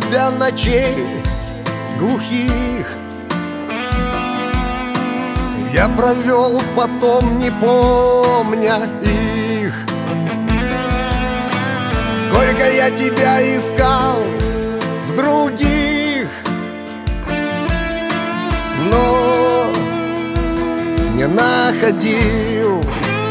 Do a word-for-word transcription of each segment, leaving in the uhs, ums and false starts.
тебя ночей глухих я провел потом, не помня их. Сколько я тебя искал в других, но не находил.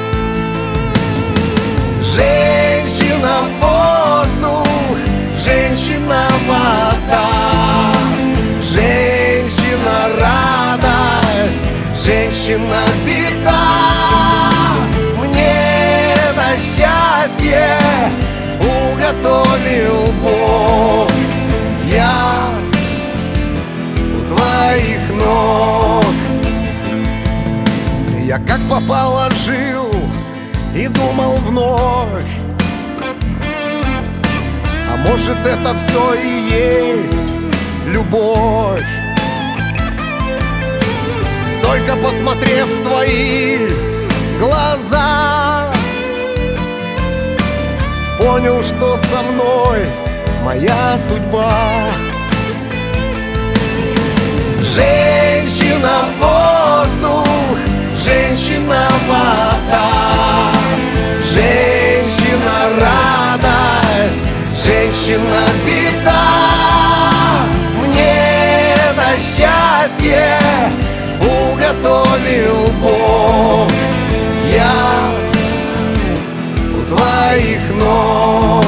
Женщина — воздух, женщина — вода, женщина — радость, женщина — беда. Мне на счастье уготовил Бог, я у твоих ног. Я как попало жил и думал вновь, а может, это все и есть любовь. Только посмотрев в твои глаза, понял, что со мной моя судьба. Женщина — воздух, женщина — вода, женщина — радость, женщина — беда. Мне на счастье уготовил Бог, я у твоих ног.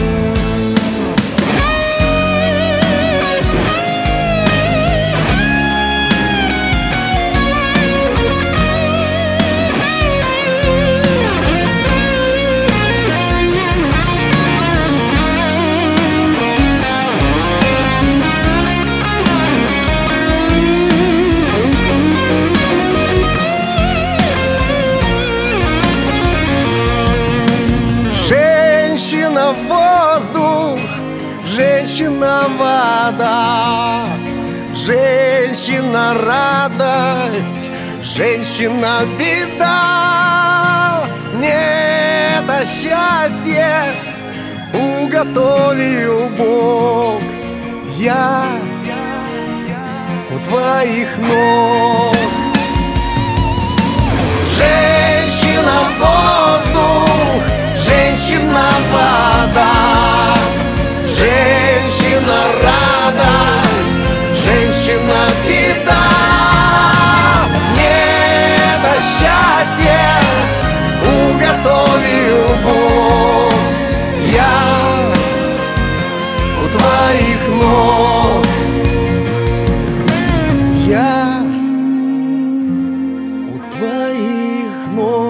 Женщина — воздух, женщина — вода, женщина — радость, женщина — беда. Мне это счастье уготовил Бог, я у твоих ног. Женщина — воздух, женщина — вода, женщина — радость, женщина — беда. Мне это счастье уготовил Бог, я у твоих ног. Я у твоих ног.